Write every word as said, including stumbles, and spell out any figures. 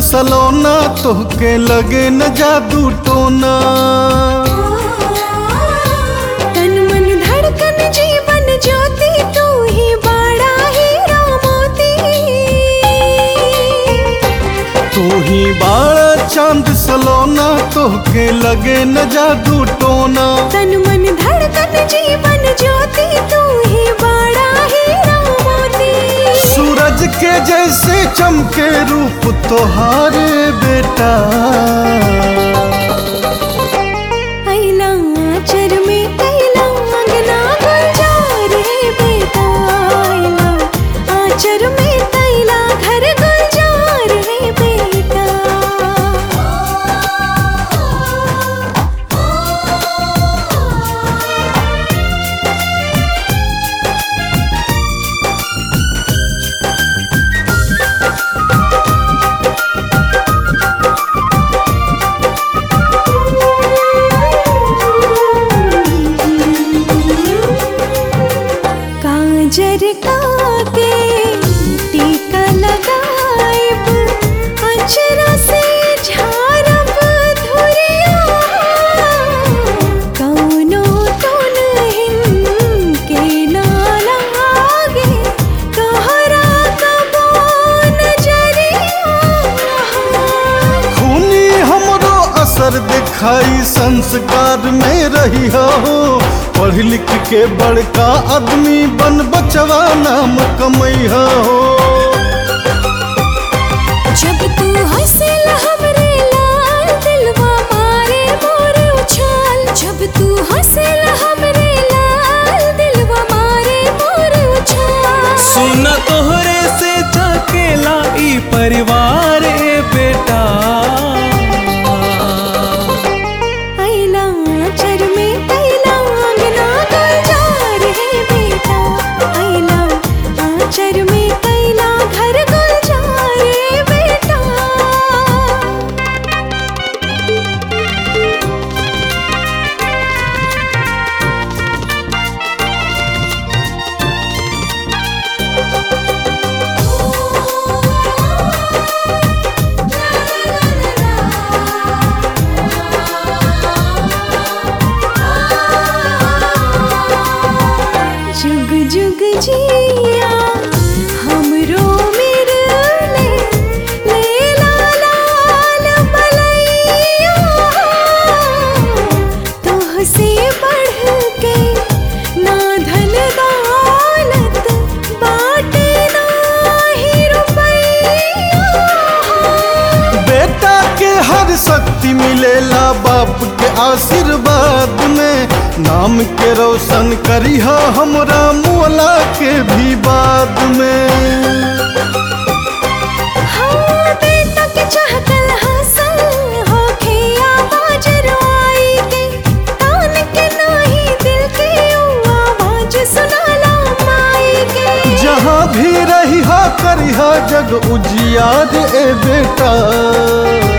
सलोना तोहके लगे न जादू टोना। तन मन धड़कन जीवन ज्योति तू ही बड़ा हीरा मोती। तू ही बाड़ा चांद सलोना तोहके लगे न जादू टोना। तन मन धड़कन जीवन ज्योति तू ही बड़ा हीरा मोती। सूरज के जैसे चमके रूप तोहारे बेटा। आइला आचर में कैला अंगना गुलजार रे बेटा। आइला आचर में कैला घर गुलजार रे बेटा। काजर काके टीका लगाइब अचरा से झारब धुरिया। कौनो तो नहीं के ना लागे तोहरा कबो नजरिया। खूनी हमरो असर दिखाई संस्कार में रही हो। पढ़ लिख के बड़का आदमी बन बचवा नाम कमैया हो। जब तू हंसेला हमरे लाल दिलवा मारे मोर उछाल। जब तू हंसेला हमरे लाल दिलवा मारे मोर उछाल। सुना तोहरे से झकेला ई परिवार ए बेटा। आइला आचर में कैला अंगना गुलजार रे बेटा। आइला आचर में कैला घर गुलजार रे बेटा। जुग जुग जिया हमरो मिरले लेला लाल बलैया। तोह से बढ़ के ना धन दौलत बाटे ना ही रुपैया। बेटा के हर शक्ति मिलेला बाप के आशीर्वाद में। नाम के रोशन करिहा हमरा मोला के भी बाद में। हाँ बेटा के चहकल हासिल होखे आवाज रोई के। कान के नाही दिल के ऊ आवाज सुनाला माई के। जहाँ भी रहिहा करिहा जग उजियार ए बेटा।